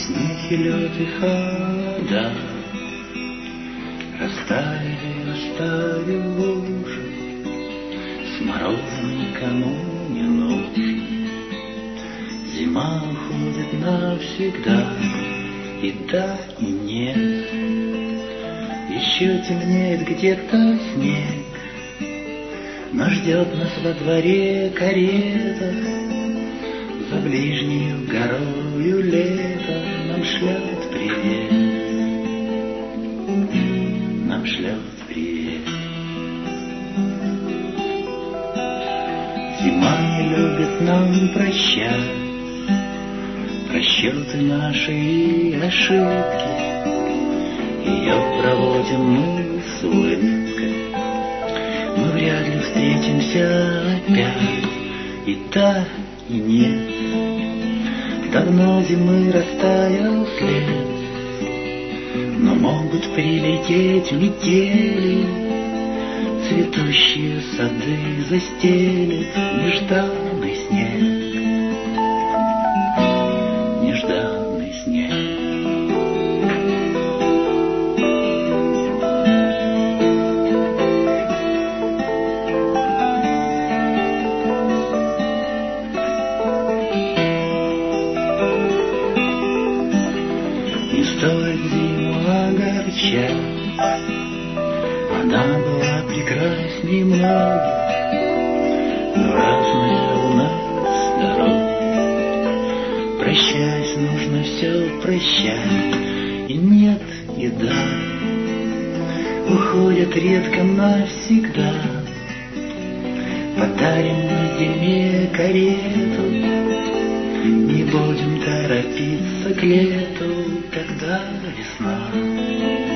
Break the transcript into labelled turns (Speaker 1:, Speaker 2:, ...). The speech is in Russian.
Speaker 1: Снег и лед и хода растаяли, оставив лужи. С морозом никому не нужен. Зима уходит навсегда, и да, и нет. Еще темнеет где-то снег, но ждет нас во дворе карета. За ближнею горою лето нам шлет привет, нам шлет привет. Зима не любит нам прощать расчеты наши и ошибки. Ее проводим мы с улыбкой. Мы вряд ли встретимся опять, и да, и нет. Давно зимы растаял след, но могут прилететь метели. Цветущие сады застелит нежданный снег, нежданный снег. Стоит зиму огорчать, она была прекрасней многих, но разная у нас дорога. Прощаясь, нужно все прощать, и нет, и да, уходят редко навсегда. Подарим мы зиме карету, не будем торопиться к лету, когда весна.